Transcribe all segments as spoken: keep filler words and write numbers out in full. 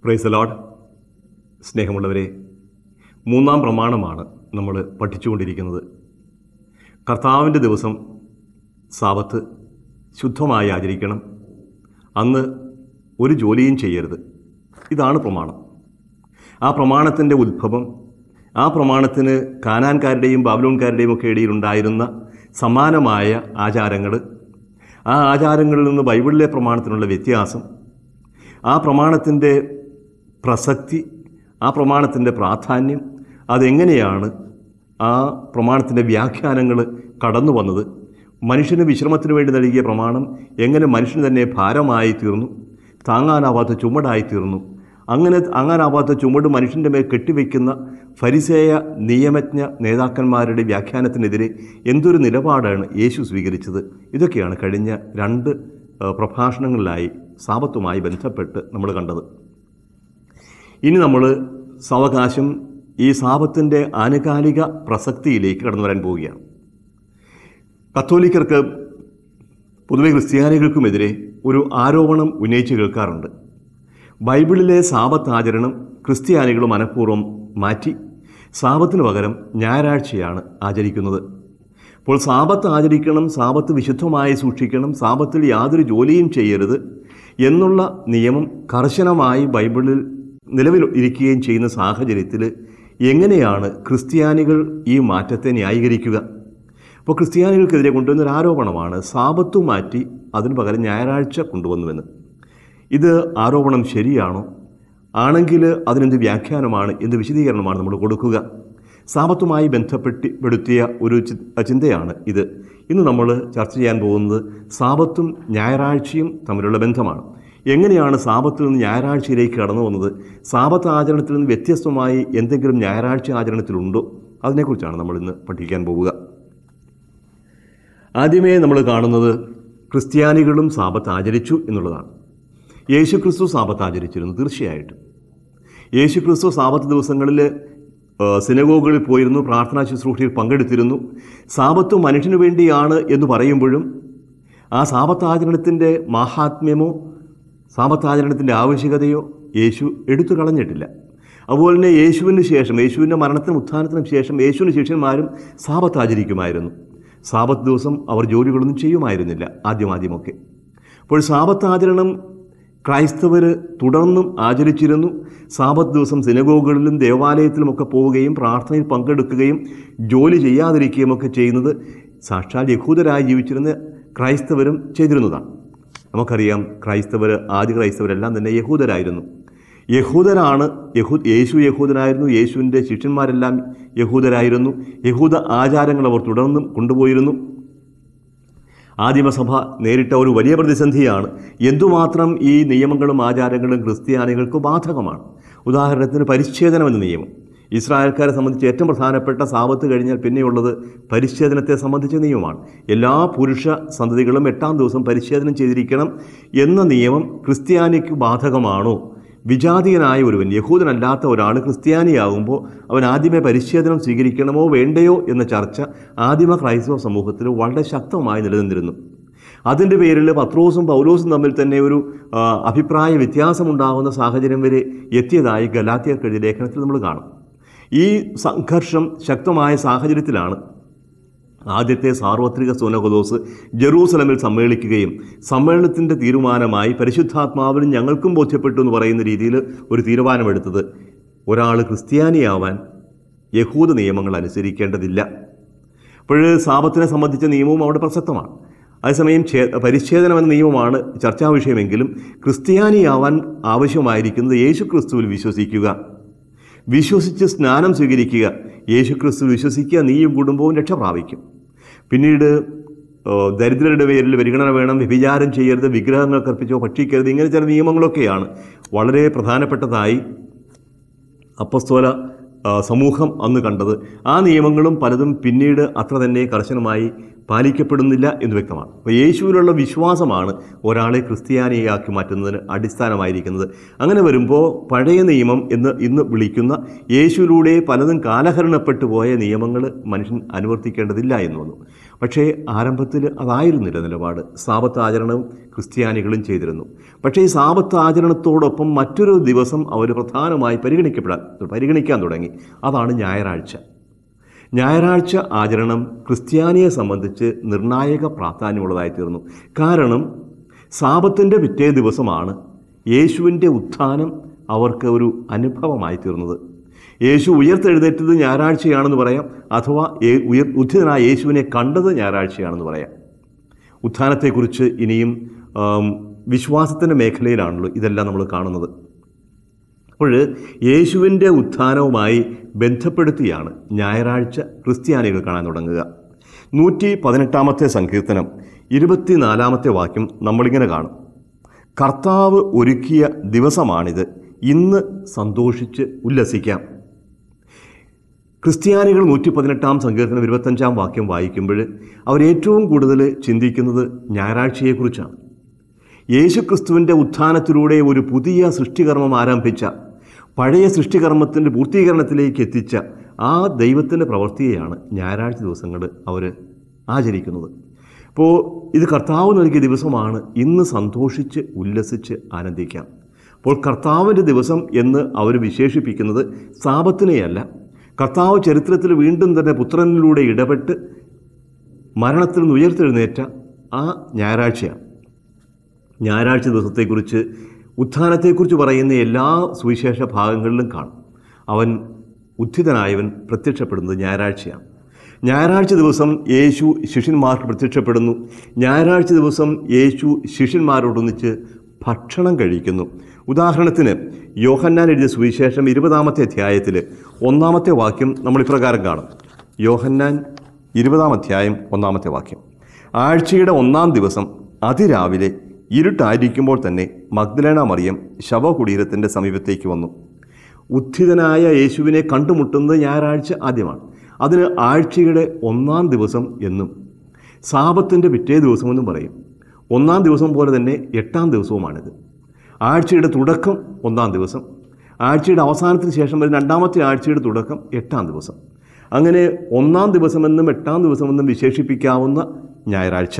Praise the Lord. സ്നേഹമുള്ളവരെ, മൂന്നാം പ്രമാണമാണ് നമ്മൾ പഠിച്ചുകൊണ്ടിരിക്കുന്നത്. കർത്താവിൻ്റെ ദിവസം സാബത്ത് ശുദ്ധമായി ആചരിക്കണം, അന്ന് ഒരു ജോലിയും ചെയ്യരുത്. ഇതാണ് പ്രമാണം. ആ പ്രമാണത്തിൻ്റെ ഉത്ഭവം, ആ പ്രമാണത്തിന് കാനാൻകാരുടെയും ബാബിലോൺകാരുടെയും ഒക്കെ ഇടയിലുണ്ടായിരുന്ന സമാനമായ ആചാരങ്ങൾ, ആ ആചാരങ്ങളിൽ നിന്ന് ബൈബിളിലെ പ്രമാണത്തിനുള്ള വ്യത്യാസം, ആ പ്രമാണത്തിൻ്റെ പ്രസക്തി, ആ പ്രമാണത്തിൻ്റെ പ്രാധാന്യം, അതെങ്ങനെയാണ് ആ പ്രമാണത്തിൻ്റെ വ്യാഖ്യാനങ്ങൾ കടന്നു വന്നത്, മനുഷ്യന് വിശ്രമത്തിന് വേണ്ടി നൽകിയ പ്രമാണം എങ്ങനെ മനുഷ്യന് തന്നെ ഭാരമായി തീർന്നു, താങ്ങാനാവാത്ത ചുമടായി തീർന്നു. അങ്ങനെ താങ്ങാനാവാത്ത ചുമട് മനുഷ്യൻ്റെ മേൽ കെട്ടിവെക്കുന്ന ഫരിസേയ നിയമജ്ഞ നേതാക്കന്മാരുടെ വ്യാഖ്യാനത്തിനെതിരെ എന്തൊരു നിലപാടാണ് യേശു സ്വീകരിച്ചത്. ഇതൊക്കെയാണ് കഴിഞ്ഞ രണ്ട് പ്രഭാഷണങ്ങളിലായി സാബത്തുമായി ബന്ധപ്പെട്ട് നമ്മൾ കണ്ടത്. ഇനി നമ്മൾ സാവകാശം ഈ സാബത്തിൻ്റെ ആനുകാലിക പ്രസക്തിയിലേക്ക് കടന്നു വരാൻ പോവുകയാണ്. കത്തോലിക്കർക്ക് പൊതുവെ ക്രിസ്ത്യാനികൾക്കുമെതിരെ ഒരു ആരോപണം ഉന്നയിച്ച് കേൾക്കാറുണ്ട്. ബൈബിളിലെ സാബത്ത് ആചരണം ക്രിസ്ത്യാനികൾ മനഃപൂർവ്വം മാറ്റി സാബത്തിന് പകരം ഞായറാഴ്ചയാണ് ആചരിക്കുന്നത്. അപ്പോൾ സാബത്ത് ആചരിക്കണം, സാബത്ത് വിശുദ്ധമായി സൂക്ഷിക്കണം, സാബത്തിൽ യാതൊരു ജോലിയും ചെയ്യരുത് എന്നുള്ള നിയമം കർശനമായി ബൈബിളിൽ നിലവിൽ ഇരിക്കുകയും ചെയ്യുന്ന സാഹചര്യത്തിൽ എങ്ങനെയാണ് ക്രിസ്ത്യാനികൾ ഈ മാറ്റത്തെ ന്യായീകരിക്കുക? അപ്പോൾ ക്രിസ്ത്യാനികൾക്കെതിരെ കൊണ്ടുവന്നൊരു ആരോപണമാണ് സാബത്ത് മാറ്റി അതിന് പകരം ഞായറാഴ്ച കൊണ്ടുവന്നുവെന്ന്. ഇത് ആരോപണം ശരിയാണോ? ആണെങ്കിൽ അതിനെന്ത് വ്യാഖ്യാനമാണ്, എന്ത് വിശദീകരണമാണ് നമ്മൾ കൊടുക്കുക? സാബത്തുമായി ബന്ധപ്പെട്ട് പെടുത്തിയ ഒരു ചിന്തയാണ് ഇത്. ഇന്ന് നമ്മൾ ചർച്ച ചെയ്യാൻ പോകുന്നത് സാബത്തും ഞായറാഴ്ചയും തമ്മിലുള്ള ബന്ധമാണ്. എങ്ങനെയാണ് സാബത്തിൽ നിന്ന് ഞായറാഴ്ചയിലേക്ക് കടന്നു വന്നത്? സാബത്ത് ആചരണത്തിൽ നിന്ന് വ്യത്യസ്തമായി എന്തെങ്കിലും ഞായറാഴ്ച ആചരണത്തിലുണ്ടോ? അതിനെക്കുറിച്ചാണ് നമ്മൾ ഇന്ന് പഠിക്കാൻ പോവുക. ആദ്യമേ നമ്മൾ കാണുന്നത് ക്രിസ്ത്യാനികളും സാബത്ത് ആചരിച്ചു എന്നുള്ളതാണ്. യേശു ക്രിസ്തു സാബത്ത് ആചരിച്ചിരുന്നു. തീർച്ചയായിട്ടും യേശു ക്രിസ്തു സാബത്ത് ദിവസങ്ങളിൽ സിനഗോഗുകളിൽ പോയിരുന്നു, പ്രാർത്ഥനാ ശുശ്രൂഷയിൽ പങ്കെടുത്തിരുന്നു. സാബത്ത് മനുഷ്യന് വേണ്ടിയാണ് എന്ന് പറയുമ്പോഴും ആ സാബത്ത് ആചരണത്തിൻ്റെ മാഹാത്മ്യമോ സാബത്താചരണത്തിൻ്റെ ആവശ്യകതയോ യേശു എടുത്തു കളഞ്ഞിട്ടില്ല. അതുപോലെ തന്നെ യേശുവിന് ശേഷം, യേശുവിൻ്റെ മരണത്തിനും ഉത്ഥാനത്തിനും ശേഷം യേശുവിൻ്റെ ശിഷ്യന്മാരും സാബത്ത് ആചരിക്കുമായിരുന്നു. സാബത്ത് ദിവസം അവർ ജോലികളൊന്നും ചെയ്യുമായിരുന്നില്ല ആദ്യമാദ്യമൊക്കെ. അപ്പോൾ സാബത്ത് ആചരണം ക്രൈസ്തവർ തുടർന്നും ആചരിച്ചിരുന്നു. സാബത്ത് ദിവസം സിനഗോഗുകളിലും ദേവാലയത്തിലുമൊക്കെ പോവുകയും പ്രാർത്ഥനയിൽ പങ്കെടുക്കുകയും ജോലി ചെയ്യാതിരിക്കുകയും ഒക്കെ ചെയ്യുന്നത് സാക്ഷാൽ യഹൂദരായി ജീവിച്ചിരുന്ന ക്രൈസ്തവരും ചെയ്തിരുന്നതാണ്. നമുക്കറിയാം, ക്രൈസ്തവർ, ആദ്യ ക്രൈസ്തവരെല്ലാം തന്നെ യഹൂദരായിരുന്നു. യഹൂദരാണ് യഹൂ യേശു യഹൂദനായിരുന്നു, യേശുവിൻ്റെ ശിഷ്യന്മാരെല്ലാം യഹൂദരായിരുന്നു. യഹൂദ ആചാരങ്ങൾ അവർ തുടർന്നും കൊണ്ടുപോയിരുന്നു. ആദിമസഭ നേരിട്ട ഒരു വലിയ പ്രതിസന്ധിയാണ്. എന്തുമാത്രം ഈ നിയമങ്ങളും ആചാരങ്ങളും ക്രിസ്ത്യാനികൾക്ക് ബാധകമാണ്. ഉദാഹരണത്തിന് പരിച്ഛേദനം എന്ന നിയമം ഇസ്രായേൽക്കാരെ സംബന്ധിച്ച് ഏറ്റവും പ്രധാനപ്പെട്ട സാബത്ത് കഴിഞ്ഞാൽ പിന്നെയുള്ളത് പരിച്ഛേദനത്തെ സംബന്ധിച്ച നിയമമാണ്. എല്ലാ പുരുഷ സന്തതികളും എട്ടാം ദിവസം പരിച്ഛേദനം ചെയ്തിരിക്കണം എന്ന നിയമം ക്രിസ്ത്യാനിക്ക് ബാധകമാണോ? വിജാതീയനായ ഒരുവൻ, യഹൂദനല്ലാത്ത ഒരാൾ ക്രിസ്ത്യാനിയാകുമ്പോൾ അവൻ ആദ്യമേ പരിച്ഛേദനം സ്വീകരിക്കണമോ വേണ്ടയോ എന്ന ചർച്ച ആദിമ ക്രൈസ്തവ സമൂഹത്തിൽ വളരെ ശക്തമായി നിലനിന്നിരുന്നു. അതിൻ്റെ പേരിൽ പത്രോസും പൗലോസും തമ്മിൽ തന്നെ ഒരു അഭിപ്രായ വ്യത്യാസമുണ്ടാകുന്ന സാഹചര്യം വരെ എത്തിയതായി ഗലാത്യർക്ക് എഴുതിയ ലേഖനത്തിൽ നമ്മൾ കാണും. ഈ സംഘർഷം ശക്തമായ സാഹചര്യത്തിലാണ് ആദ്യത്തെ സാർവത്രിക സുനഹദോസ് ജെറൂസലമിൽ സമ്മേളിക്കുകയും സമ്മേളനത്തിൻ്റെ തീരുമാനമായി പരിശുദ്ധാത്മാവിനും ഞങ്ങൾക്കും ബോധ്യപ്പെട്ടു എന്ന് പറയുന്ന രീതിയിൽ ഒരു തീരുമാനമെടുത്തത് ഒരാൾ ക്രിസ്ത്യാനിയാവാൻ യഹൂദ നിയമങ്ങൾ അനുസരിക്കേണ്ടതില്ല. അപ്പോൾ സാബത്തിനെ സംബന്ധിച്ച നിയമവും അവിടെ പ്രസക്തമാണ്. അതേസമയം ഛേ പരിച്ഛേദനം എന്ന നിയമമാണ് ചർച്ചാ വിഷയമെങ്കിലും ക്രിസ്ത്യാനിയാവാൻ ആവശ്യമായിരിക്കുന്നത് യേശു ക്രിസ്തുവിൽ വിശ്വസിക്കുക, വിശ്വസിച്ച് സ്നാനം സ്വീകരിക്കുക. യേശു ക്രിസ്തു വിശ്വസിക്കുക, നീയും കുടുംബവും രക്ഷ പ്രാപിക്കും. പിന്നീട് ദരിദ്രരുടെ പേരിൽ പരിഗണന വേണം, വ്യഭിചാരം ചെയ്യരുത്, വിഗ്രഹങ്ങൾ കർപ്പിച്ചോ ഭക്ഷിക്കരുത്, ഇങ്ങനെ ചില നിയമങ്ങളൊക്കെയാണ് വളരെ പ്രധാനപ്പെട്ടതായി അപ്പസ്തോല സമൂഹം അന്ന് കണ്ടത്. ആ നിയമങ്ങളും പലതും പിന്നീട് അത്ര തന്നെ കർശനമായി പാലിക്കപ്പെടുന്നില്ല എന്ന് വ്യക്തമാണ്. അപ്പോൾ യേശുവിലുള്ള വിശ്വാസമാണ് ഒരാളെ ക്രിസ്ത്യാനിയാക്കി മാറ്റുന്നതിന് അടിസ്ഥാനമായിരിക്കുന്നത്. അങ്ങനെ വരുമ്പോൾ പഴയ നിയമം എന്ന് ഇന്ന് വിളിക്കുന്ന യേശുവിലൂടെ പലതും കാലഹരണപ്പെട്ടു പോയ നിയമങ്ങൾ മനുഷ്യൻ അനുവർത്തിക്കേണ്ടതില്ല എന്ന് വന്നു. പക്ഷേ ആരംഭത്തിൽ അതായിരുന്നില്ല നിലപാട്. സാബത്ത് ആചരണവും ക്രിസ്ത്യാനികളും ചെയ്തിരുന്നു. പക്ഷേ ഈ സാബത്ത് ആചരണത്തോടൊപ്പം മറ്റൊരു ദിവസം അവർ പ്രധാനമായി പരിഗണിക്കപ്പെടാൻ പരിഗണിക്കാൻ തുടങ്ങി. അതാണ് ഞായറാഴ്ച. ഞായറാഴ്ച ആചരണം ക്രിസ്ത്യാനിയെ സംബന്ധിച്ച് നിർണായക പ്രാധാന്യമുള്ളതായി തീർന്നു. കാരണം സാബത്തിൻ്റെ പിറ്റേ ദിവസമാണ് യേശുവിൻ്റെ ഉത്ഥാനം അവർക്ക് ഒരു അനുഭവമായി തീർന്നത്. യേശു ഉയർത്തെഴുന്നേറ്റത് ഞായറാഴ്ചയാണെന്ന് പറയാം, അഥവാ ഉയർ ഉദ്ധിതനായ യേശുവിനെ കണ്ടത് ഞായറാഴ്ചയാണെന്ന് പറയാം. ഉത്ഥാനത്തെക്കുറിച്ച് ഇനിയും വിശ്വാസത്തിൻ്റെ മേഖലയിലാണല്ലോ ഇതെല്ലാം നമ്മൾ കാണുന്നത്. അപ്പോൾ യേശുവിൻ്റെ ഉത്ഥാനവുമായി ബന്ധപ്പെടുത്തിയാണ് ഞായറാഴ്ച ക്രിസ്ത്യാനികൾ കാണാൻ തുടങ്ങുക. നൂറ്റി പതിനെട്ടാമത്തെ സങ്കീർത്തനം ഇരുപത്തിനാലാമത്തെ വാക്യം നമ്മളിങ്ങനെ കാണും: കർത്താവ് ഒരുക്കിയ ദിവസമാണിത്, ഇന്ന് സന്തോഷിച്ച് ഉല്ലസിക്കാം. ക്രിസ്ത്യാനികൾ നൂറ്റി പതിനെട്ടാം സങ്കീർത്തനം ഇരുപത്തഞ്ചാം വാക്യം വായിക്കുമ്പോൾ അവരേറ്റവും കൂടുതൽ ചിന്തിക്കുന്നത് ഞായറാഴ്ചയെക്കുറിച്ചാണ്. യേശുക്രിസ്തുവിൻ്റെ ഉത്ഥാനത്തിലൂടെ ഒരു പുതിയ സൃഷ്ടികർമ്മം ആരംഭിച്ച, പഴയ സൃഷ്ടികർമ്മത്തിൻ്റെ പൂർത്തീകരണത്തിലേക്ക് എത്തിച്ച ആ ദൈവത്തിൻ്റെ പ്രവൃത്തിയെയാണ് ഞായറാഴ്ച ദിവസങ്ങൾ അവർ ആചരിക്കുന്നത്. അപ്പോൾ ഇത് കർത്താവ് നൽകിയ ദിവസമാണ്, ഇന്ന് സന്തോഷിച്ച് ഉല്ലസിച്ച് ആനന്ദിക്കാം. അപ്പോൾ കർത്താവിൻ്റെ ദിവസം എന്ന് അവർ വിശേഷിപ്പിക്കുന്നത് സാബത്തിനെയല്ല, കർത്താവ് ചരിത്രത്തിൽ വീണ്ടും തന്നെ പുത്രനിലൂടെ ഇടപെട്ട് മരണത്തിൽ നിന്ന് ഉയർത്തെഴുന്നേറ്റ ആ ഞായറാഴ്ചയാണ്. ഞായറാഴ്ച ദിവസത്തെക്കുറിച്ച്, ഉത്ഥാനത്തെക്കുറിച്ച് പറയുന്ന എല്ലാ സുവിശേഷ ഭാഗങ്ങളിലും കാണും. അവൻ ഉത്ഥിതനായവൻ പ്രത്യക്ഷപ്പെടുന്നത് ഞായറാഴ്ചയാണ്. ഞായറാഴ്ച ദിവസം യേശു ശിഷ്യന്മാർക്ക് പ്രത്യക്ഷപ്പെടുന്നു. ഞായറാഴ്ച ദിവസം യേശു ശിഷ്യന്മാരോടൊന്നിച്ച് ഭക്ഷണം കഴിക്കുന്നു. ഉദാഹരണത്തിന് യോഹന്നാൻ എഴുതിയ സുവിശേഷം ഇരുപതാമത്തെ അധ്യായത്തിൽ ഒന്നാമത്തെ വാക്യം നമ്മൾ ഇപ്രകാരം കാണും. യോഹന്നാൻ ഇരുപതാം അധ്യായം ഒന്നാമത്തെ വാക്യം: ആഴ്ചയുടെ ഒന്നാം ദിവസം അതിരാവിലെ ഇരുട്ടായിരിക്കുമ്പോൾ തന്നെ മഗ്ദലേന മറിയം ശവകുടീരത്തിൻ്റെ സമീപത്തേക്ക് വന്നു. ഉത്ഥിതനായ യേശുവിനെ കണ്ടുമുട്ടുന്നത് ഞായറാഴ്ച ആദ്യമാണ്. അതിന് ആഴ്ചയുടെ ഒന്നാം ദിവസം എന്നും സാബത്തിൻ്റെ പിറ്റേ ദിവസമെന്നും പറയും. ഒന്നാം ദിവസം പോലെ തന്നെ എട്ടാം ദിവസവുമാണിത്. ആഴ്ചയുടെ തുടക്കം ഒന്നാം ദിവസം, ആഴ്ചയുടെ അവസാനത്തിന് ശേഷം വരുന്ന രണ്ടാമത്തെ ആഴ്ചയുടെ തുടക്കം എട്ടാം ദിവസം. അങ്ങനെ ഒന്നാം ദിവസമെന്നും എട്ടാം ദിവസമെന്നും വിശേഷിപ്പിക്കാവുന്ന ഞായറാഴ്ച.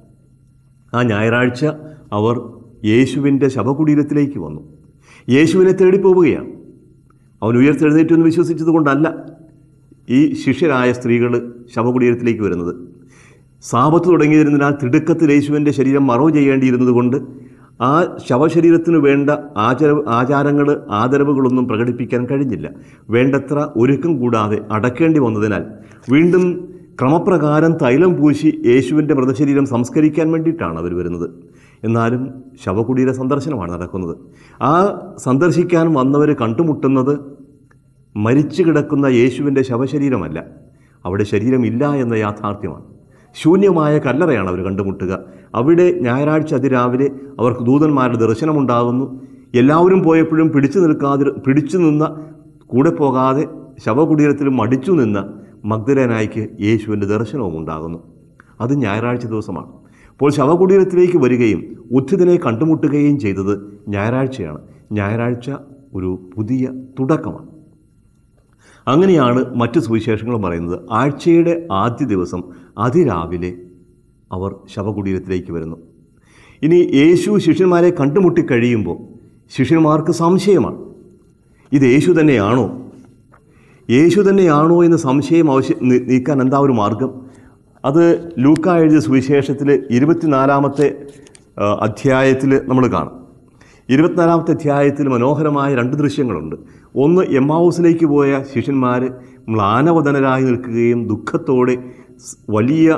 ആ ഞായറാഴ്ച അവർ യേശുവിൻ്റെ ശവകുടീരത്തിലേക്ക് വന്നു. യേശുവിനെ തേടിപ്പോവുകയാണ്. അവൻ ഉയർത്തെഴുന്നേറ്റു എന്ന് വിശ്വസിച്ചത് കൊണ്ടല്ല ഈ ശിഷ്യരായ സ്ത്രീകൾ ശവകുടീരത്തിലേക്ക് വരുന്നത്. സാബത്ത് തുടങ്ങിയിരുന്നതിനാൽ തിടുക്കത്തിൽ യേശുവിൻ്റെ ശരീരം മറവ് ചെയ്യേണ്ടിയിരുന്നത് കൊണ്ട് ആ ശവശരീരത്തിന് വേണ്ട ആചാര ആചാരങ്ങൾ ആദരവുകളൊന്നും പ്രകടിപ്പിക്കാൻ കഴിഞ്ഞില്ല. വേണ്ടത്ര ഒരുക്കം കൂടാതെ അടക്കേണ്ടി വന്നതിനാൽ വീണ്ടും ക്രമപ്രകാരം തൈലം പൂശി യേശുവിൻ്റെ മൃതശരീരം സംസ്കരിക്കാൻ വേണ്ടിയിട്ടാണ് അവർ വരുന്നത്. എന്നാലും ശവകുടീര സന്ദർശനമാണ് നടക്കുന്നത്. ആ സന്ദർശിക്കാൻ വന്നവർ കണ്ടുമുട്ടുന്നത് മരിച്ചു കിടക്കുന്ന യേശുവിൻ്റെ ശവശരീരമല്ല, അവിടെ ശരീരമില്ല എന്ന യാഥാർത്ഥ്യമാണ്. ശൂന്യമായ കല്ലറയാണ് അവർ കണ്ടുമുട്ടുക. അവിടെ ഞായറാഴ്ച അതിരാവിലെ അവർക്ക് ദൂതന്മാരുടെ ദർശനമുണ്ടാകുന്നു. എല്ലാവരും പോയപ്പോഴും പിടിച്ചു നിൽക്കാതെ പിടിച്ചു നിന്ന കൂടെ പോകാതെ ശവകുടീരത്തിൽ മടിച്ചു നിന്ന മഗ്ദലേനായ്ക്ക് യേശുവിൻ്റെ ദർശനവും ഉണ്ടാകുന്നു. അത് ഞായറാഴ്ച ദിവസമാണ്. അപ്പോൾ ശവകുടീരത്തിലേക്ക് വരികയും ഉത്ഥിതനെ കണ്ടുമുട്ടുകയും ചെയ്തത് ഞായറാഴ്ചയാണ്. ഞായറാഴ്ച ഒരു പുതിയ തുടക്കമാണ്. അങ്ങനെയാണ് മറ്റ് സുവിശേഷങ്ങളും പറയുന്നത്. ആഴ്ചയുടെ ആദ്യ ദിവസം അതിരാവിലെ അവർ ശവകുടീരത്തിലേക്ക് വരുന്നു. ഇനി യേശു ശിഷ്യന്മാരെ കണ്ടുമുട്ടിക്കഴിയുമ്പോൾ ശിഷ്യന്മാർക്ക് സംശയമാണ്, ഇത് യേശു തന്നെയാണോ യേശു തന്നെയാണോ എന്ന് സംശയം ആവശ്യം നീക്കാൻ എന്താ ഒരു മാർഗം? അത് ലൂക്കാ എഴുതിയ സുവിശേഷത്തിൽ ഇരുപത്തിനാലാമത്തെ അധ്യായത്തിൽ നമ്മൾ കാണാം. ഇരുപത്തിനാലാമത്തെ അധ്യായത്തിൽ മനോഹരമായ രണ്ട് ദൃശ്യങ്ങളുണ്ട്. ഒന്ന്, എമ്മാവൂസിലേക്ക് പോയ ശിഷ്യന്മാർ മ്ലാനവദനരായി നിൽക്കുകയും ദുഃഖത്തോടെ വലിയ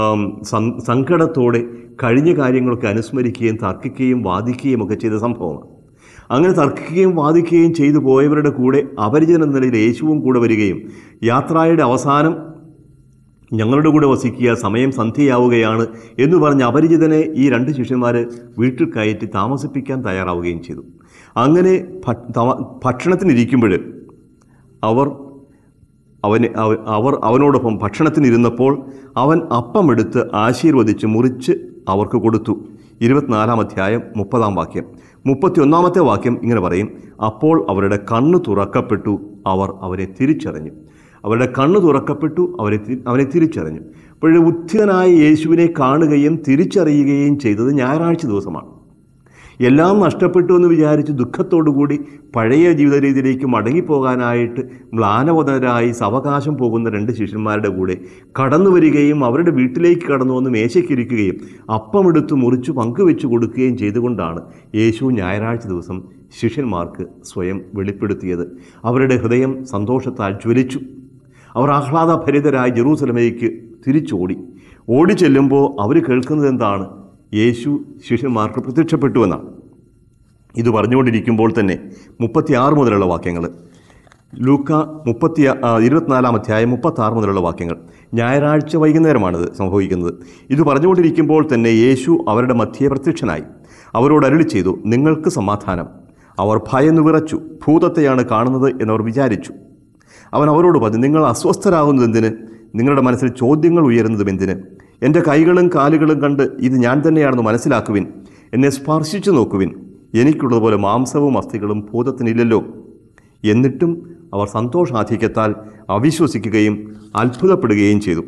സങ്കടത്തോടെ കഴിഞ്ഞ കാര്യങ്ങളൊക്കെ അനുസ്മരിക്കുകയും തർക്കിക്കുകയും വാദിക്കുകയും ഒക്കെ ചെയ്ത സംഭവമാണ്. അങ്ങനെ തർക്കിക്കുകയും വാദിക്കുകയും ചെയ്തു പോയവരുടെ കൂടെ അപരിചിതൻ എന്ന നിലയിൽ യേശുവും കൂടെ വരികയും യാത്രയുടെ അവസാനം ഞങ്ങളുടെ കൂടെ വസിക്കുക, സമയം സന്ധ്യയാവുകയാണ് എന്ന് പറഞ്ഞ് അപരിചിതനെ ഈ രണ്ട് ശിഷ്യന്മാർ വീട്ടിൽ കയറ്റി താമസിപ്പിക്കാൻ തയ്യാറാവുകയും ചെയ്തു. അങ്ങനെ ഭക്ഷണത്തിനിരിക്കുമ്പോൾ അവർ അവന് അവർ അവനോടൊപ്പം ഭക്ഷണത്തിനിരുന്നപ്പോൾ അവൻ അപ്പമെടുത്ത് ആശീർവദിച്ച് മുറിച്ച് അവർക്ക് കൊടുത്തു. ഇരുപത്തിനാലാം അധ്യായം മുപ്പതാം വാക്യം. മുപ്പത്തി ഒന്നാമത്തെ വാക്യം ഇങ്ങനെ പറയും, അപ്പോൾ അവരുടെ കണ്ണ് തുറക്കപ്പെട്ടു, അവർ അവരെ തിരിച്ചറിഞ്ഞു. അവരുടെ കണ്ണ് തുറക്കപ്പെട്ടു, അവരെ അവനെ തിരിച്ചറിഞ്ഞു. അപ്പോഴേ ഉത്ഥിതനായ യേശുവിനെ കാണുകയും തിരിച്ചറിയുകയും ചെയ്തത് ഞായറാഴ്ച ദിവസമാണ്. എല്ലാം നഷ്ടപ്പെട്ടു എന്ന് വിചാരിച്ച് ദുഃഖത്തോടുകൂടി പഴയ ജീവിത രീതിയിലേക്ക് മടങ്ങിപ്പോകാനായിട്ട് മ്ലാനവതരായി സാവകാശം പോകുന്ന രണ്ട് ശിഷ്യന്മാരുടെ കൂടെ കടന്നു വരികയും അവരുടെ വീട്ടിലേക്ക് കടന്നു വന്ന് മേശയ്ക്കിരിക്കുകയും അപ്പമെടുത്ത് മുറിച്ചു പങ്കുവെച്ച് കൊടുക്കുകയും ചെയ്തുകൊണ്ടാണ് യേശു ഞായറാഴ്ച ദിവസം ശിഷ്യന്മാർക്ക് സ്വയം വെളിപ്പെടുത്തിയത്. അവരുടെ ഹൃദയം സന്തോഷത്താൽ ജ്വലിച്ചു. അവർ ആഹ്ലാദഭരിതരായി ജെറൂസലമേക്ക് തിരിച്ചോടി. ഓടിച്ചെല്ലുമ്പോൾ അവർ കേൾക്കുന്നത് എന്താണ്? യേശു ശിഷ്യന്മാർക്ക് പ്രത്യക്ഷപ്പെട്ടുവെന്നാണ്. ഇത് പറഞ്ഞുകൊണ്ടിരിക്കുമ്പോൾ തന്നെ മുപ്പത്തി ആറ് മുതലുള്ള വാക്യങ്ങൾ, ലൂക്ക മുപ്പത്തി ഇരുപത്തിനാലാം അധ്യായം മുപ്പത്തി ആറ് മുതലുള്ള വാക്യങ്ങൾ. ഞായറാഴ്ച വൈകുന്നേരമാണിത് സംഭവിക്കുന്നത്. ഇത് പറഞ്ഞുകൊണ്ടിരിക്കുമ്പോൾ തന്നെ യേശു അവരുടെ മധ്യേ പ്രത്യക്ഷനായി അവരോട് അരുളി ചെയ്തു, നിങ്ങൾക്ക് സമാധാനം. അവർ ഭയന്നു വിറച്ചു, ഭൂതത്തെയാണ് കാണുന്നത് എന്നവർ വിചാരിച്ചു. അവൻ അവരോട് പറഞ്ഞു, നിങ്ങൾ അസ്വസ്ഥരാകുന്നത് എന്തിന്? നിങ്ങളുടെ മനസ്സിൽ ചോദ്യങ്ങൾ ഉയരുന്നതും എന്തിന്? എൻ്റെ കൈകളും കാലുകളും കണ്ട് ഇത് ഞാൻ തന്നെയാണെന്ന് മനസ്സിലാക്കുവിൻ. എന്നെ സ്പർശിച്ചു നോക്കുവിൻ. എനിക്കുള്ളതുപോലെ മാംസവും അസ്ഥികളും ഭൂതത്തിനില്ലല്ലോ. എന്നിട്ടും അവർ സന്തോഷാധിക്യത്താൽ അവിശ്വസിക്കുകയും അത്ഭുതപ്പെടുകയും ചെയ്തു.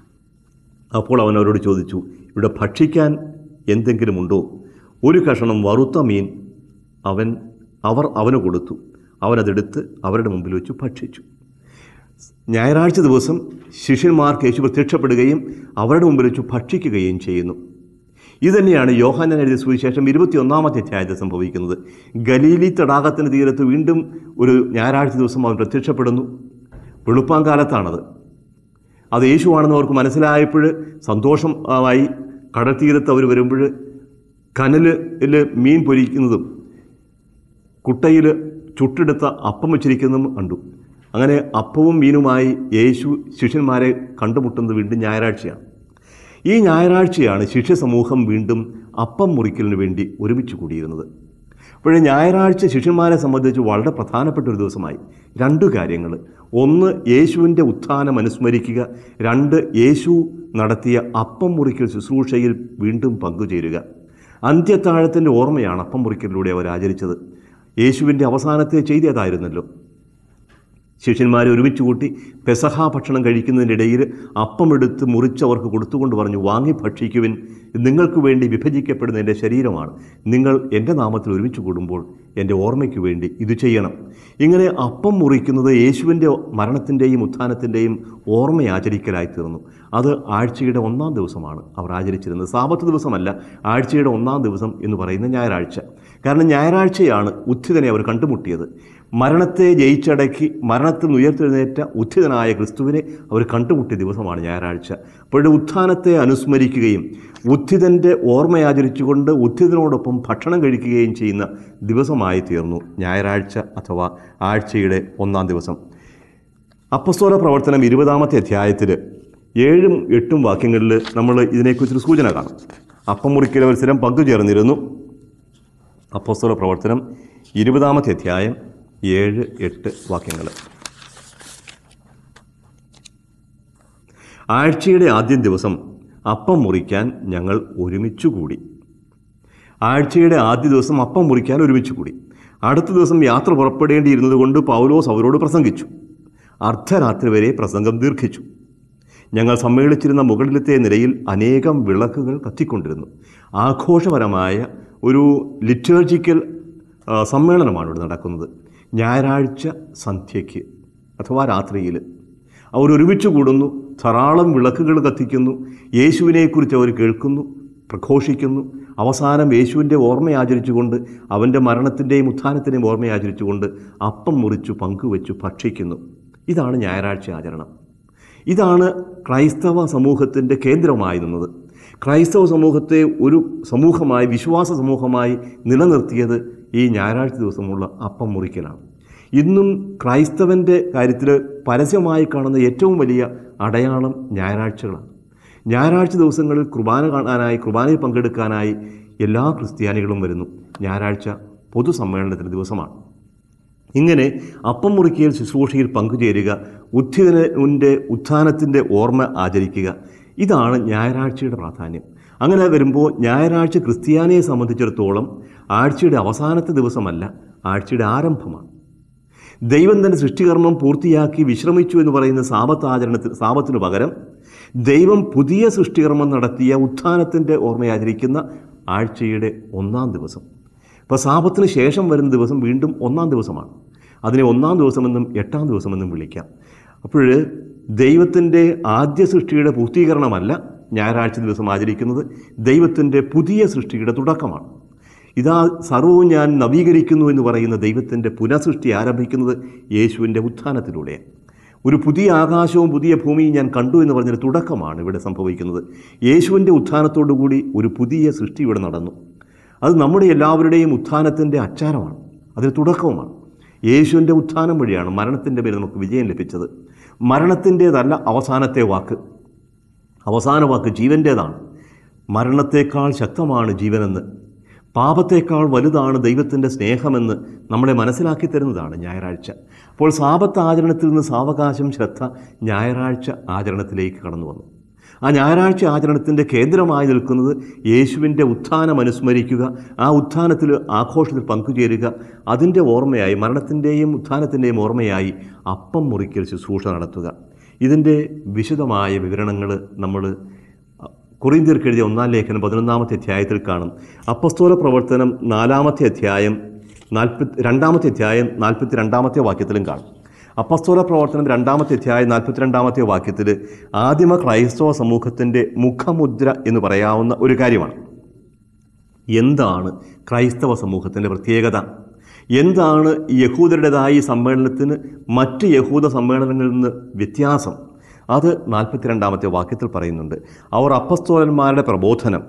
അപ്പോൾ അവൻ അവരോട് ചോദിച്ചു, ഇവിടെ ഭക്ഷിക്കാൻ എന്തെങ്കിലും ഉണ്ടോ? ഒരു കഷണം വറുത്ത മീൻ അവൻ അവർ അവന് കൊടുത്തു. അവനതെടുത്ത് അവരുടെ മുമ്പിൽ വെച്ച് ഭക്ഷിച്ചു. ഞായറാഴ്ച ദിവസം ശിഷ്യന്മാർക്ക് യേശു പ്രത്യക്ഷപ്പെടുകയും അവരുടെ മുമ്പിൽ വെച്ച് ഭക്ഷിക്കുകയും ചെയ്യുന്നു. ഇതുതന്നെയാണ് യോഹന്നാൻ എഴുതിയ സുവിശേഷം ഇരുപത്തിയൊന്നാമത്തെ അധ്യായത്തിൽ സംഭവിക്കുന്നത്. ഗലീലി തടാകത്തിന് തീരത്ത് വീണ്ടും ഒരു ഞായറാഴ്ച ദിവസം അവൻ പ്രത്യക്ഷപ്പെടുന്നു. വെളുപ്പാങ്കാലത്താണത്. അത് യേശുവാണെന്ന് അവർക്ക് മനസ്സിലായപ്പോൾ സന്തോഷമായി കടൽ തീരത്ത് അവർ വരുമ്പോൾ കനലിൽ മീൻ പൊരിക്കുന്നതും കുട്ടയിൽ ചുട്ടെടുത്ത അപ്പം വച്ചിരിക്കുന്നതും കണ്ടു. അങ്ങനെ അപ്പവും മീനുമായി യേശു ശിഷ്യന്മാരെ കണ്ടുമുട്ടുന്നത് വീണ്ടും ഞായറാഴ്ചയാണ്. ഈ ഞായറാഴ്ചയാണ് ശിഷ്യ സമൂഹം വീണ്ടും അപ്പം മുറിക്കലിന് വേണ്ടി ഒരുമിച്ച് കൂടിയിരുന്നത്. അപ്പോഴേ ഞായറാഴ്ച ശിഷ്യന്മാരെ സംബന്ധിച്ച് വളരെ പ്രധാനപ്പെട്ട ഒരു ദിവസമായി. രണ്ടു കാര്യങ്ങൾ: ഒന്ന്, യേശുവിൻ്റെ ഉത്ഥാനം അനുസ്മരിക്കുക; രണ്ട്, യേശു നടത്തിയ അപ്പം മുറിക്കൽ ശുശ്രൂഷയിൽ വീണ്ടും പങ്കുചേരുക. അന്ത്യത്താഴത്തിൻ്റെ ഓർമ്മയാണ് അപ്പം മുറിക്കലിലൂടെ അവർ ആചരിച്ചത്. യേശുവിൻ്റെ അവസാനത്തെ ചെയ്തി അതായിരുന്നല്ലോ. ശിഷ്യന്മാരെ ഒരുമിച്ച് കൂട്ടി പെസഹ ഭക്ഷണം കഴിക്കുന്നതിനിടയിൽ അപ്പമെടുത്ത് മുറിച്ചവർക്ക് കൊടുത്തുകൊണ്ട് പറഞ്ഞു, വാങ്ങി ഭക്ഷിക്കുവിൻ, നിങ്ങൾക്ക് വേണ്ടി വിഭജിക്കപ്പെടുന്ന എൻ്റെ ശരീരമാണ്. നിങ്ങൾ എൻ്റെ നാമത്തിൽ ഒരുമിച്ച് കൂടുമ്പോൾ എൻ്റെ ഓർമ്മയ്ക്ക് വേണ്ടി ഇത് ചെയ്യണം. ഇങ്ങനെ അപ്പം മുറിക്കുന്നത് യേശുവിൻ്റെ മരണത്തിൻ്റെയും ഉത്ഥാനത്തിൻ്റെയും ഓർമ്മ ആചരിക്കലായി തീർന്നു. അത് ആഴ്ചയുടെ ഒന്നാം ദിവസമാണ് അവർ ആചരിച്ചിരുന്നത്. സാബത്ത് ദിവസമല്ല, ആഴ്ചയുടെ ഒന്നാം ദിവസം എന്ന് പറയുന്ന ഞായറാഴ്ച. കാരണം ഞായറാഴ്ചയാണ് ഉത്ഥിതനെ അവർ കണ്ടുമുട്ടിയത്. മരണത്തെ ജയിച്ചടക്കി മരണത്തിൽ നിന്ന് ഉയർത്തെഴുന്നേറ്റ ഉത്ഥിതനായ ക്രിസ്തുവിനെ അവർ കണ്ടുമുട്ടിയ ദിവസമാണ് ഞായറാഴ്ച. അപ്പോഴേ ഉത്ഥാനത്തെ അനുസ്മരിക്കുകയും ഉത്ഥിതൻ്റെ ഓർമ്മയാചരിച്ചുകൊണ്ട് ഉത്ഥിതനോടൊപ്പം ഭക്ഷണം കഴിക്കുകയും ചെയ്യുന്ന ദിവസമായി തീർന്നു ഞായറാഴ്ച അഥവാ ആഴ്ചയുടെ ഒന്നാം ദിവസം. അപ്പസ്തോല പ്രവർത്തനം ഇരുപതാമത്തെ അധ്യായത്തിൽ ഏഴും എട്ടും വാക്യങ്ങളിൽ നമ്മൾ ഇതിനെക്കുറിച്ചൊരു സൂചന കാണും. അപ്പം മുറിക്കൽ മത്സരം പങ്കുചേർന്നിരുന്നു. അപ്പസ്തോല പ്രവർത്തനം ഇരുപതാമത്തെ അധ്യായം ഏഴ് എട്ട് വാക്യങ്ങൾ. ആഴ്ചയുടെ ആദ്യം ദിവസം അപ്പം മുറിക്കാൻ ഞങ്ങൾ ഒരുമിച്ചു കൂടി. ആഴ്ചയുടെ ആദ്യ ദിവസം അപ്പം മുറിക്കാൻ ഒരുമിച്ച് കൂടി. അടുത്ത ദിവസം യാത്ര പുറപ്പെടേണ്ടിയിരുന്നത് കൊണ്ട് പൗലോസ് അവരോട് പ്രസംഗിച്ചു. അർദ്ധരാത്രി വരെ പ്രസംഗം ദീർഘിച്ചു. ഞങ്ങൾ സമ്മേളിച്ചിരുന്ന മുകളിലത്തെ നിലയിൽ അനേകം വിളക്കുകൾ കത്തിക്കൊണ്ടിരുന്നു. ആഘോഷപരമായ ഒരു ലിറ്റേർജിക്കൽ സമ്മേളനമാണ് ഇവിടെ നടക്കുന്നത്. ഞായറാഴ്ച സന്ധ്യയ്ക്ക് അഥവാ രാത്രിയിൽ അവർ ഒരുമിച്ച് കൂടുന്നു. ധാരാളം വിളക്കുകൾ കത്തിക്കുന്നു. യേശുവിനെക്കുറിച്ച് അവർ കേൾക്കുന്നു, പ്രഘോഷിക്കുന്നു. അവസാനം യേശുവിൻ്റെ ഓർമ്മയാചരിച്ചുകൊണ്ട്, അവൻ്റെ മരണത്തിൻ്റെയും ഉത്ഥാനത്തിൻ്റെയും ഓർമ്മയാചരിച്ചുകൊണ്ട് അപ്പം മുറിച്ചു പങ്കുവെച്ചു ഭക്ഷിക്കുന്നു. ഇതാണ് ഞായറാഴ്ച ആചരണം. ഇതാണ് ക്രൈസ്തവ സമൂഹത്തിൻ്റെ കേന്ദ്രമായി നിന്നത്. ക്രൈസ്തവ സമൂഹത്തെ ഒരു സമൂഹമായി, വിശ്വാസ സമൂഹമായി നിലനിർത്തിയത് ഈ ഞായറാഴ്ച ദിവസമുള്ള അപ്പം മുറിക്കലാണ്. ഇന്നും ക്രൈസ്തവൻ്റെ കാര്യത്തിൽ പരസ്യമായി കാണുന്ന ഏറ്റവും വലിയ അടയാളം ഞായറാഴ്ചകളാണ്. ഞായറാഴ്ച ദിവസങ്ങളിൽ കുർബാന കാണാനായി, കുർബാനയിൽ പങ്കെടുക്കാനായി എല്ലാ ക്രിസ്ത്യാനികളും വരുന്നു. ഞായറാഴ്ച പൊതുസമ്മേളനത്തിൻ്റെ ദിവസമാണ്. ഇങ്ങനെ അപ്പം മുറിക്കൽ ശുശ്രൂഷയിൽ പങ്കുചേരുക, ഉത്ഥിതൻ്റെ ഉത്ഥാനത്തിൻ്റെ ഓർമ്മ ആചരിക്കുക, ഇതാണ് ഞായറാഴ്ചയുടെ പ്രാധാന്യം. അങ്ങനെ വരുമ്പോൾ ഞായറാഴ്ച ക്രിസ്ത്യാനിയെ സംബന്ധിച്ചിടത്തോളം ആഴ്ചയുടെ അവസാനത്തെ ദിവസമല്ല, ആഴ്ചയുടെ ആരംഭമാണ്. ദൈവം തൻ്റെ സൃഷ്ടികർമ്മം പൂർത്തിയാക്കി വിശ്രമിച്ചു എന്ന് പറയുന്ന സാബത്ത് ആചരണത്തിന് സാബത്തിനു പകരം ദൈവം പുതിയ സൃഷ്ടികർമ്മം നടത്തിയ ഉത്ഥാനത്തിൻ്റെ ഓർമ്മയാചരിക്കുന്ന ആഴ്ചയുടെ ഒന്നാം ദിവസം. ഇപ്പോൾ സാബത്തിന് ശേഷം വരുന്ന ദിവസം വീണ്ടും ഒന്നാം ദിവസമാണ്. അതിനെ ഒന്നാം ദിവസമെന്നും എട്ടാം ദിവസമെന്നും വിളിക്കാം. അപ്പോൾ ദൈവത്തിൻ്റെ ആദ്യ സൃഷ്ടിയുടെ പൂർത്തീകരണമല്ല ഞായറാഴ്ച ദിവസം ആചരിക്കുന്നത്, ദൈവത്തിൻ്റെ പുതിയ സൃഷ്ടിയുടെ തുടക്കമാണ്. ഇതാ സർവവും ഞാൻ നവീകരിക്കുന്നു എന്ന് പറയുന്ന ദൈവത്തിൻ്റെ പുനഃസൃഷ്ടി ആരംഭിക്കുന്നത് യേശുവിൻ്റെ ഉത്ഥാനത്തിലൂടെയാണ്. ഒരു പുതിയ ആകാശവും പുതിയ ഭൂമിയും ഞാൻ കണ്ടു എന്ന് പറഞ്ഞൊരു തുടക്കമാണ് ഇവിടെ സംഭവിക്കുന്നത്. യേശുവിൻ്റെ ഉത്ഥാനത്തോടുകൂടി ഒരു പുതിയ സൃഷ്ടി ഇവിടെ നടന്നു. അത് നമ്മുടെ എല്ലാവരുടെയും ഉത്ഥാനത്തിൻ്റെ അച്ചാരമാണ്, അതിന് തുടക്കവുമാണ്. യേശുവിൻ്റെ ഉത്ഥാനം വഴിയാണ് മരണത്തിൻ്റെ പേരിൽ നമുക്ക് വിജയം ലഭിച്ചത്. മരണത്തിൻ്റേതല്ല അവസാനത്തെ വാക്ക്, അവസാന വാക്ക് ജീവൻ്റേതാണ്. മരണത്തേക്കാൾ ശക്തമാണ് ജീവനെന്ന്, പാപത്തേക്കാൾ വലുതാണ് ദൈവത്തിൻ്റെ സ്നേഹമെന്ന് നമ്മളെ മനസ്സിലാക്കി തരുന്നതാണ് ഞായറാഴ്ച. അപ്പോൾ സാബത്ത് ആചരണത്തിൽ നിന്ന് സാവകാശം ശ്രദ്ധ ഞായറാഴ്ച ആചരണത്തിലേക്ക് കടന്നു വന്നു. ആ ഞായറാഴ്ച ആചരണത്തിൻ്റെ കേന്ദ്രമായി നിൽക്കുന്നത് യേശുവിൻ്റെ ഉത്ഥാനം അനുസ്മരിക്കുക, ആ ഉത്ഥാനത്തിൽ ആഘോഷത്തിൽ പങ്കുചേരുക, അതിൻ്റെ ഓർമ്മയായി, മരണത്തിൻ്റെയും ഉത്ഥാനത്തിൻ്റെയും ഓർമ്മയായി അപ്പം മുറിക്കൽ ശുശ്രൂഷ നടത്തുക. ഇതിൻ്റെ വിശദമായ വിവരണങ്ങൾ നമ്മൾ കൊറിന്ത്യർക്ക് എഴുതിയ ഒന്നാം ലേഖനം പതിനൊന്നാമത്തെ അധ്യായത്തിൽ കാണും. അപ്പസ്തോല പ്രവർത്തനം നാലാമത്തെ അധ്യായം നാൽപ്പത്തി രണ്ടാമത്തെ അധ്യായം നാൽപ്പത്തി രണ്ടാമത്തെ വാക്യത്തിലും കാണും. അപ്പസ്തോല പ്രവർത്തനം രണ്ടാമത്തെ അധ്യായം നാൽപ്പത്തിരണ്ടാമത്തെ വാക്യത്തിൽ ആദിമ ക്രൈസ്തവ സമൂഹത്തിൻ്റെ മുഖമുദ്ര എന്ന് പറയാവുന്ന ഒരു കാര്യമാണ്. എന്താണ് ക്രൈസ്തവ സമൂഹത്തിൻ്റെ പ്രത്യേകത? എന്താണ് യഹൂദരുടേതായ ഈ സമ്മേളനത്തിന് മറ്റ് യഹൂദ സമ്മേളനങ്ങളിൽ നിന്ന് വ്യത്യാസം? അത് നാൽപ്പത്തിരണ്ടാമത്തെ വാക്യത്തിൽ പറയുന്നുണ്ട്. അവർ അപ്പസ്തോലന്മാരുടെ പ്രബോധനം,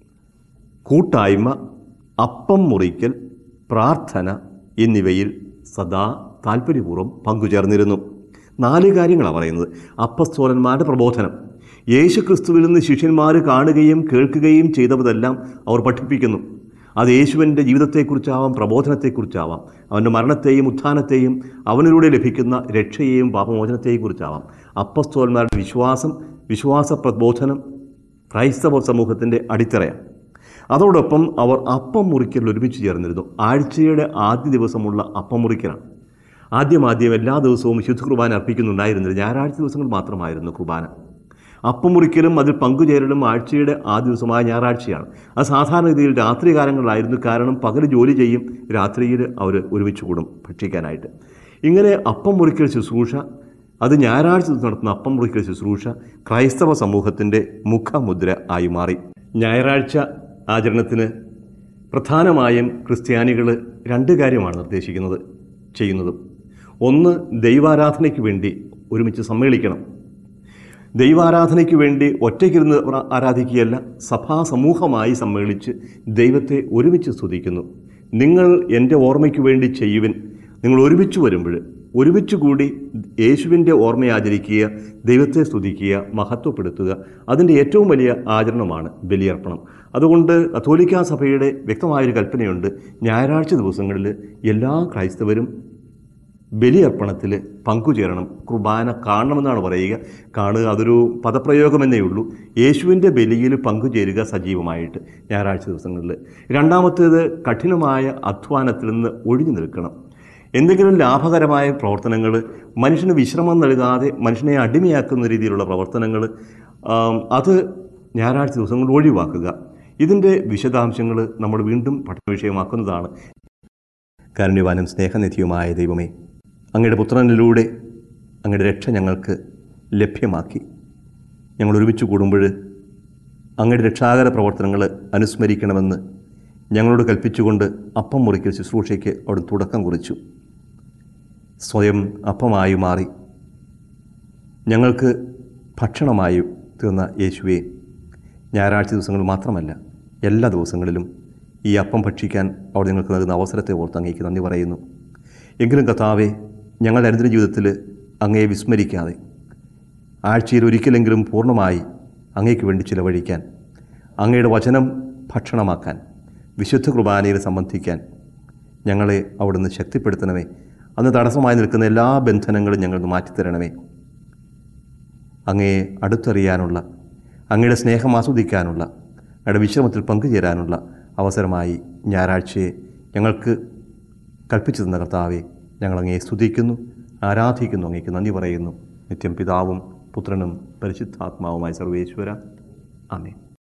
കൂട്ടായ്മ, അപ്പം മുറിക്കൽ, പ്രാർത്ഥന എന്നിവയിൽ സദാ താല്പര്യപൂർവ്വം പങ്കുചേർന്നിരുന്നു. നാല് കാര്യങ്ങളാണ് പറയുന്നത്. അപ്പസ്തോലന്മാരുടെ പ്രബോധനം, യേശു ക്രിസ്തുവിൽ നിന്ന് ശിഷ്യന്മാർ കാണുകയും കേൾക്കുകയും ചെയ്തതെല്ലാം അവർ പഠിപ്പിക്കുന്നു. അത് യേശുവിൻ്റെ ജീവിതത്തെക്കുറിച്ചാവാം, പ്രബോധനത്തെക്കുറിച്ചാവാം, അവൻ്റെ മരണത്തെയും ഉത്ഥാനത്തെയും അവനിലൂടെ ലഭിക്കുന്ന രക്ഷയെയും പാപമോചനത്തെയും കുറിച്ചാവാം. അപ്പസ്തോലന്മാരുടെ വിശ്വാസം, വിശ്വാസ പ്രബോധനം ക്രൈസ്തവ സമൂഹത്തിൻ്റെ അടിത്തറയാണ്. അതോടൊപ്പം അവർ അപ്പം മുറിക്കൽ ഒരുമിച്ച് ചേർന്നിരുന്നു. ആഴ്ചയുടെ ആദ്യ ദിവസമുള്ള അപ്പം മുറിക്കലാണ്. ആദ്യം ആദ്യം എല്ലാ ദിവസവും വിശുദ്ധ കുർബാന അർപ്പിക്കുന്നുണ്ടായിരുന്നില്ല, ഞായറാഴ്ച ദിവസങ്ങൾ മാത്രമായിരുന്നു കുർബാന. അപ്പം മുറിക്കലും അതിൽ പങ്കുചേരലും ആഴ്ചയുടെ ആ ദിവസമായ ഞായറാഴ്ചയാണ്. അത് സാധാരണ രീതിയിൽ രാത്രി കാലങ്ങളിലായിരുന്നു. കാരണം പകൽ ജോലി ചെയ്യും, രാത്രിയിൽ അവർ ഒരുമിച്ച് കൂടും ഭക്ഷിക്കാനായിട്ട്. ഇങ്ങനെ അപ്പം മുറിക്കൽ ശുശ്രൂഷ, അത് ഞായറാഴ്ച നടത്തുന്ന അപ്പം മുറിക്കൽ ശുശ്രൂഷ ക്രൈസ്തവ സമൂഹത്തിൻ്റെ മുഖമുദ്ര ആയി മാറി. ഞായറാഴ്ച ആചരണത്തിന് പ്രധാനമായും ക്രിസ്ത്യാനികൾ രണ്ട് കാര്യമാണ് നിർദ്ദേശിക്കുന്നത്, ചെയ്യുന്നതും. ഒന്ന്, ദൈവാരാധനയ്ക്ക് വേണ്ടി ഒരുമിച്ച് സമ്മേളിക്കണം. ദൈവാരാധനയ്ക്ക് വേണ്ടി ഒറ്റയ്ക്കിരുന്ന് ആരാധിക്കുകയല്ല, സഭാസമൂഹമായി സമ്മേളിച്ച് ദൈവത്തെ ഒരുമിച്ച് സ്തുതിക്കുന്നു. നിങ്ങൾ എൻ്റെ ഓർമ്മയ്ക്ക് വേണ്ടി ചെയ്യുവിൻ. നിങ്ങൾ ഒരുമിച്ച് വരുമ്പോൾ ഒരുമിച്ച് കൂടി യേശുവിൻ്റെ ഓർമ്മയാചരിക്കുക, ദൈവത്തെ സ്തുതിക്കുക, മഹത്വപ്പെടുത്തുക. അതിൻ്റെ ഏറ്റവും വലിയ ആചരണമാണ് ബലിയർപ്പണം. അതുകൊണ്ട് കത്തോലിക്കാ സഭയുടെ വ്യക്തമായൊരു കൽപ്പനയുണ്ട്, ഞായറാഴ്ച ദിവസങ്ങളിൽ എല്ലാ ക്രൈസ്തവരും ബലിയർപ്പണത്തിൽ പങ്കുചേരണം, കുർബാന കാണണമെന്നാണ് പറയുക. കാണുക അതൊരു പദപ്രയോഗമെന്നേ ഉള്ളൂ. യേശുവിൻ്റെ ബലിയിൽ പങ്കുചേരുക സജീവമായിട്ട് ഞായറാഴ്ച ദിവസങ്ങളിൽ. രണ്ടാമത്തേത്, കഠിനമായ അധ്വാനത്തിൽ നിന്ന് ഒഴിഞ്ഞു നിൽക്കണം. എന്തെങ്കിലും ലാഭകരമായ പ്രവർത്തനങ്ങൾ, മനുഷ്യന് വിശ്രമം നൽകാതെ മനുഷ്യനെ അടിമയാക്കുന്ന രീതിയിലുള്ള പ്രവർത്തനങ്ങൾ, അത് ഞായറാഴ്ച ദിവസങ്ങൾ ഒഴിവാക്കുക. ഇതിൻ്റെ വിശദാംശങ്ങൾ നമ്മൾ വീണ്ടും പഠന വിഷയമാക്കുന്നതാണ്. കാരുണ്യവാനും സ്നേഹനിധിയുമായ ദൈവമേ, അങ്ങയുടെ പുത്രനിലൂടെ അങ്ങയുടെ രക്ഷ ഞങ്ങൾക്ക് ലഭ്യമാക്കി. ഞങ്ങൾ ഒരുമിച്ച് കൂടുമ്പോൾ അങ്ങയുടെ രക്ഷാകര പ്രവർത്തനങ്ങൾ അനുസ്മരിക്കണമെന്ന് ഞങ്ങളോട് കൽപ്പിച്ചുകൊണ്ട് അപ്പം മുറിക്കൽ ശുശ്രൂഷയ്ക്ക് അവിടെ തുടക്കം കുറിച്ചു. സ്വയം അപ്പമായി മാറി ഞങ്ങൾക്ക് ഭക്ഷണമായി തീർന്ന യേശുവെ, ഞായറാഴ്ച ദിവസങ്ങൾ മാത്രമല്ല എല്ലാ ദിവസങ്ങളിലും ഈ അപ്പം ഭക്ഷിക്കാൻ അവിടെ നിങ്ങൾക്ക് നൽകുന്ന അവസരത്തെ ഓർത്ത് അങ്ങേക്ക് നന്ദി പറയുന്നു. എങ്കിലും കർത്താവേ, ഞങ്ങളുടെ അനുദിന ജീവിതത്തിൽ അങ്ങയെ വിസ്മരിക്കാതെ ആഴ്ചയിൽ ഒരിക്കലെങ്കിലും പൂർണ്ണമായി അങ്ങേക്ക് വേണ്ടി ചിലവഴിക്കാൻ, അങ്ങയുടെ വചനം ഭക്ഷണമാക്കാൻ, വിശുദ്ധ കുർബാനയിൽ സംബന്ധിക്കാൻ ഞങ്ങളെ അവിടുന്ന് ശക്തിപ്പെടുത്തണമേ. അന്ന് തടസ്സമായി നിൽക്കുന്ന എല്ലാ ബന്ധനങ്ങളും ഞങ്ങൾക്ക് മാറ്റിത്തരണമേ. അങ്ങയെ അടുത്തറിയാനുള്ള, അങ്ങയുടെ സ്നേഹം ആസ്വദിക്കാനുള്ള, അങ്ങയുടെ വിശ്രമത്തിൽ പങ്കുചേരാനുള്ള അവസരമായി ഞായറാഴ്ചയെ ഞങ്ങൾക്ക് കൽപ്പിച്ചു തന്ന കർത്താവെ, ഞങ്ങളങ്ങയെ സ്തുതിക്കുന്നു, ആരാധിക്കുന്നു, അങ്ങേക്ക് നന്ദി പറയുന്നു. നിത്യം പിതാവും പുത്രനും പരിശുദ്ധാത്മാവുമായ സർവേശ്വര. ആമേൻ.